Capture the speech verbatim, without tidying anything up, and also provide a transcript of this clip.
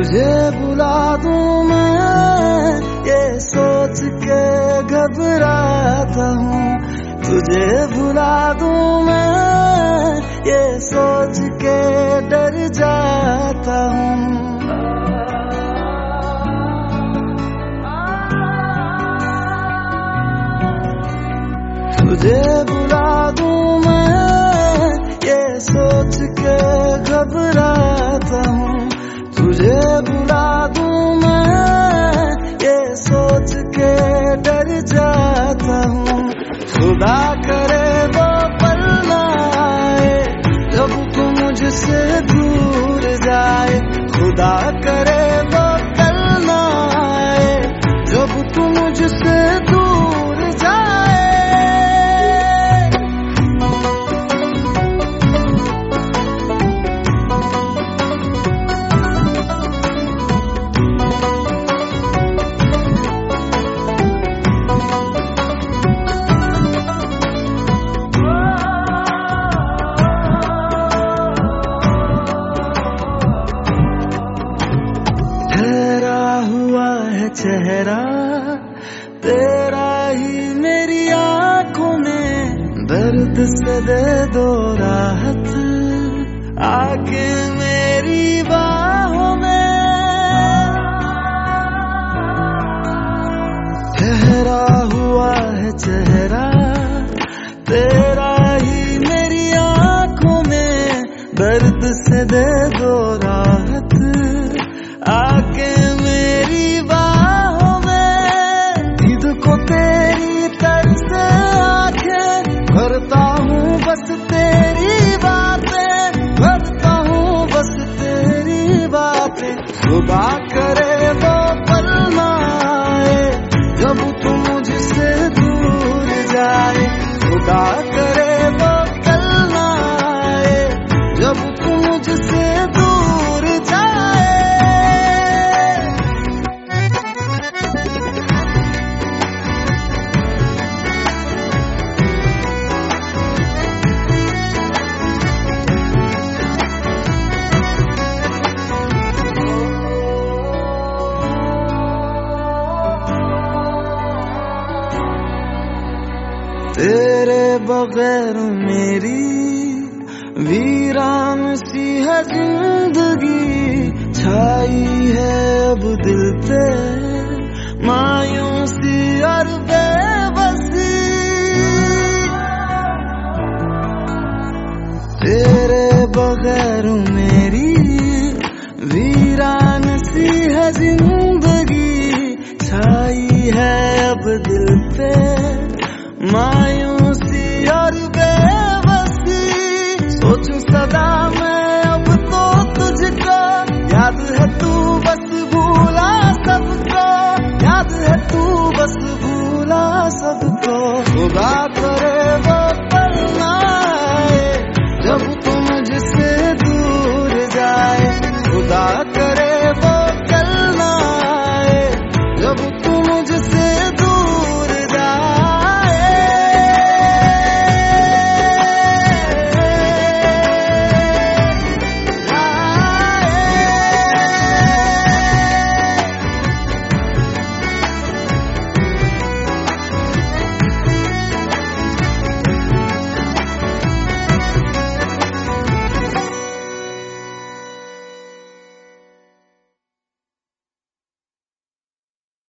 तुझे बुला दूं मैं ये सोच के घबराता हूँ, तुझे भुला दूं मैं ये सोच के डर जाता हूँ। तुझे बुला दूं मैं ये सोच के घबराता हूँ, तुझे बुला दूं मैं ये सोच के डर जाता हूँ। खुदा करे वो पल ना आए जब तू मुझसे दूर जाए, खुदा करे वो पल ना आए जब तू मुझसे दूर जाए। चेहरा तेरा ही मेरी आंखों में, दर्द से दे दो राहत आके मेरी बाहों में। ठहरा हुआ है चेहरा तेरा ही मेरी आंखों में, दर्द से दे दो राहत आके मेरी बाहों में। ईद को तेरी तरफ से आंखें भरता हूँ बस तेरी बातें, भरता हूँ बस तेरी बातें। खुदा करे वो पल ना आए जब तू मुझसे दूर जाए, खुदा करे वो पल ना आए जब तू मुझसे दूर जाए। तेरे बगैर मेरी वीरान सी है जिंदगी, छाई है अब दिल पे मायूसी और बेबसी। तेरे बगैर मेरी वीरान सी है जिंदगी, छाई है अब दिल पे मायूसी और बेबसी। सोचूं सदा मैं अब तो तुझको, याद है तू बस भूला सबको, याद है तू बस भूला सबको। खुदा करे